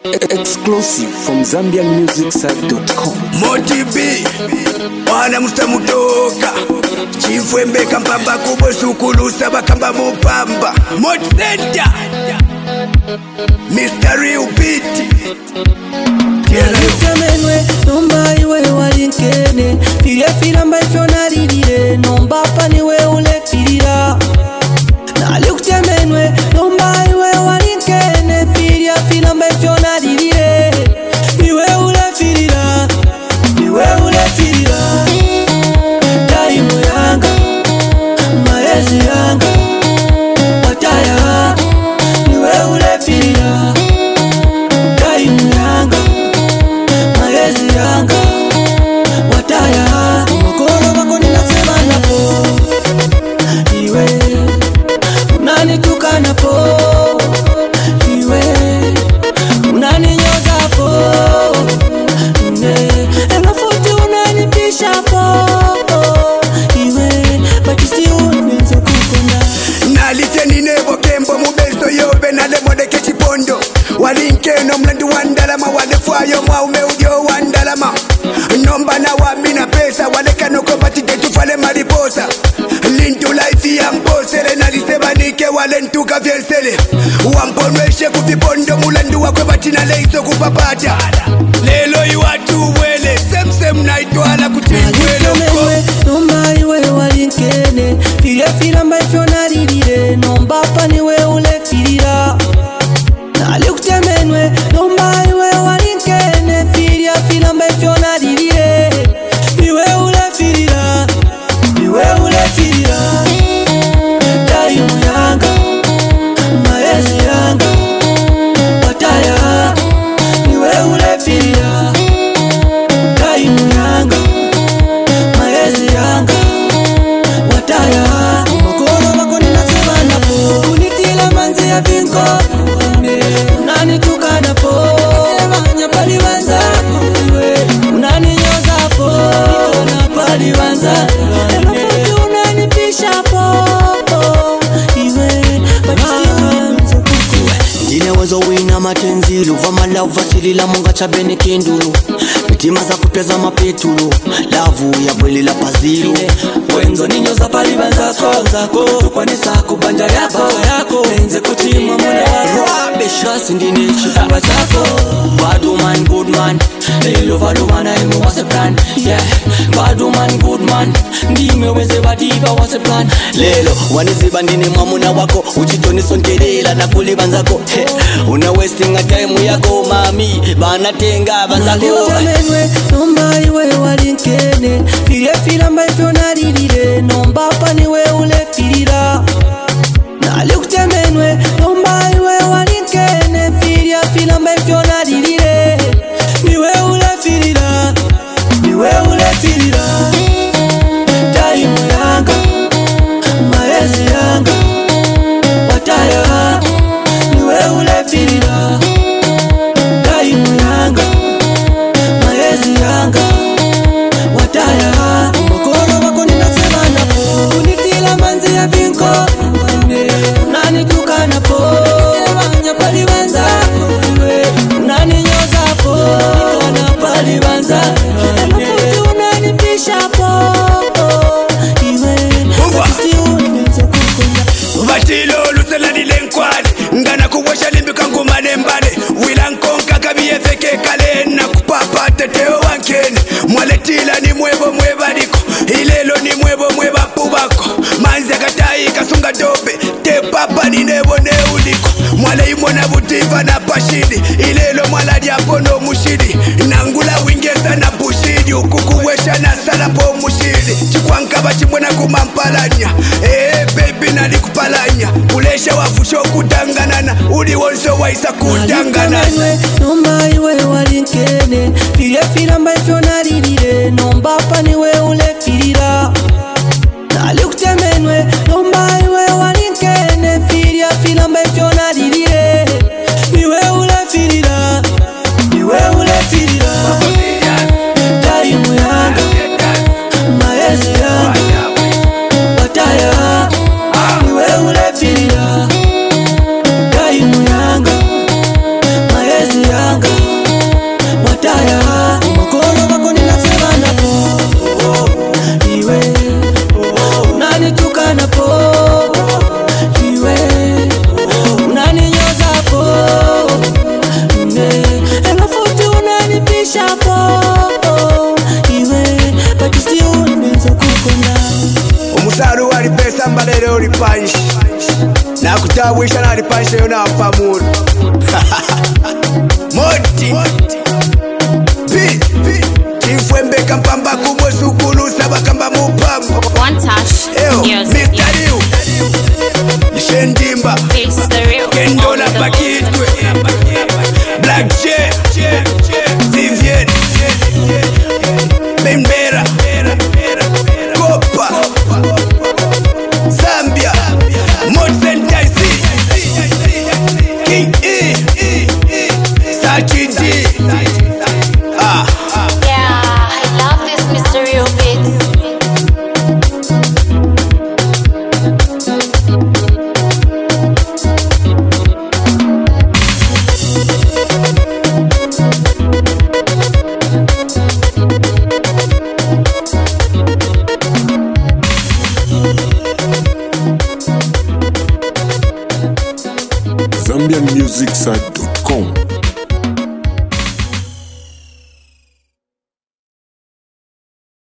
Exclusive from ZambianMusicSite.com. Moti B, wana mustamutoka Chifwembe kampamba kubwe sukulusa bakamba mupamba Moti Center Mr. Real Beat Nalitemenwe, nomba iwe walinkene File filamba ifyo naridire Nomba paniwe ule filira Nalikutemenwe, nomba iwe walinkene File filamba ifyo naridire Iwe ule filira Iwe ule filira Taimu yanga Maezi yanga Wataya Iwe ule filira Taimu yanga Maezi yanga Wataya Makoro wako ninasema napo Iwe Unanituka napo Iwe Unaninyoza po Emafuti unanipisha po Iwe Batisi unenzo kukunda Nalite ninebo kembo mubeso yobe nalemode kechipondo Walinkeno mlandu wandalama walefuayo mwaume ujo wandalama Nomba na wamina pesa walekano kopati ketufale mariposa Lintu laifi ya mbosele nalisebanike walentuka vyensele Wamponweshe kuvipondo mulandu wakwe batina leiso kupapata Lelo iwatu wele sem naitwala kutingwele uko Nomba iwe walinkene File filamba ifyo naridire Nomba paniwe ule filira Nalikutemenwe Nomba iwe walinkene File filamba ifyo naridire Iwe ule filira Iwe ule filira Taimu yanga Maezi yanga Wataya Iwe ule filira Taimu yanga Maezi yanga Wataya Makoro wako ninasema napo Unitila manzi ya vinko Unanituka napo Sema pali wanza Unaninyoza po Nikona pali wanza Emafuti unanipisha po Iwe Batisi unenzo kukuwe Ndine wezo wina matenzilu Vamala uvasilila munga chabene kendulu Mitima za kupeza mapetulu Lavu ya bweli la pazilu Wenzo ninyo za pali banzako Tukwane sako banja yako Enze kutima mwene wako Beshasi ndine chifura chako Bad woman, good man Lelo vado mana emu what's the plan Yeah Bad woman, good man Ndime weze wadiva what's the plan Lelo waniziba ndine mwamuna wako Uchitoni sonkelela na kuli banzako Una wasting a time yako mami Banatenga banzako Nalikutemenwe Nomba iwe walinkene File filamba ifyo naridire Nomba paniwe ule filira Nalikutemenwe Nomba iwe walinkene File filamba ifyo naridire Iwe ule filira Iwe ule filira Taimu yanga Maezi yanga Wataya Iwe ule filira Taimu yanga Maezi yanga Wataya Makoro wako ninasema napo Unitila manzi ya vinko Unanituka napo Sema pali wanza Unaninyoza po Nikona pali wanza Emafuti unanipisha po Iwe Batisi unenzo kukunda Vatilo lusela nilenkwale Ngana kuwasha limbika ngumane mbale Wilankonka kabiye feke kale Na kupapa teteo wankene Mwaletila ni mwebo mwebaliko Ilelo ni mwebo mweba pubako Manzi akatai kasunga dobe Te papa ni nebo neuliko Mwale imona butiva na pashidi Ilelo mwala diapono mushidi Nangula wingeza na bushidi Ukukuwesha na sala po mushidi Chikwankaba chimwena kumampalanya baby nali kupalanya Kulesha wafusho kutanganana Uli wonso waisa kutanganana Nomba iwe walinkene File filamba ifyo naridire Nomba paniwe ule filira Nalikutemenwe Nomba iwe walinkene File filamba ifyo naridire Iwe ule filira Iwe ule filira Taimu yanga Maezi yanga Wataya Iwe ule filira Taimu yanga Maezi yanga Vivian Bembera Copa Zambia Modern Daisy King E Sachi D. Yeah, I love this Mysterio beats. ZambianMusicSite.com